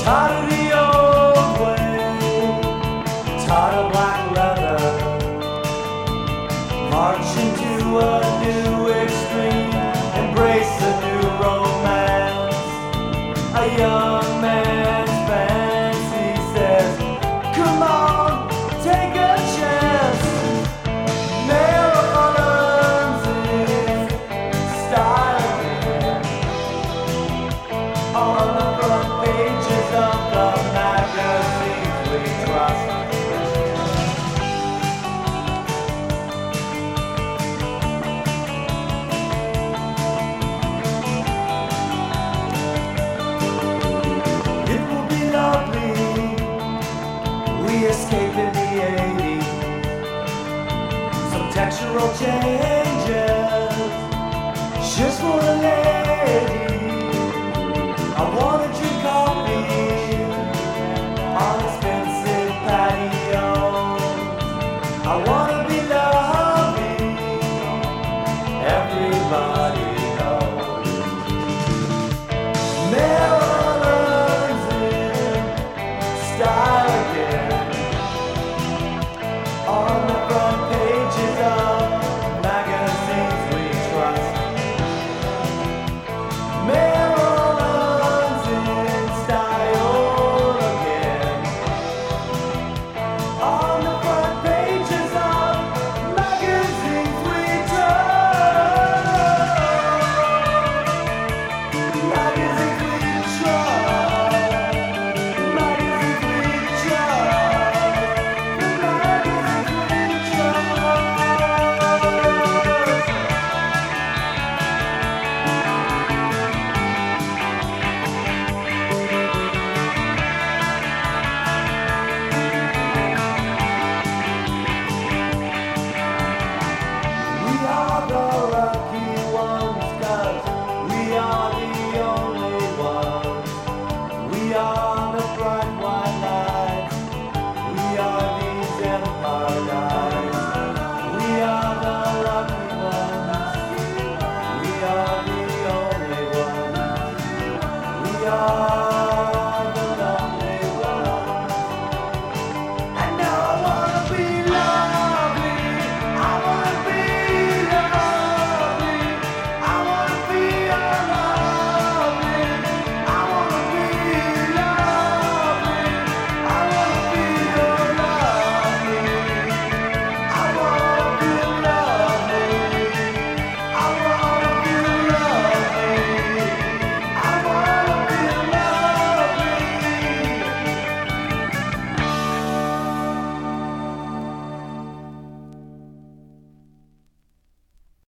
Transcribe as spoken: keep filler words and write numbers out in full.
Tired of the old way, tired of black leather, marching to a new extreme, embrace a new romance. A young man's fancy says, come on, take a chance. Marijuana learns its style again on the front pages of the magazines we trust. It will be lovely, we escaped in the eighties, some textural change.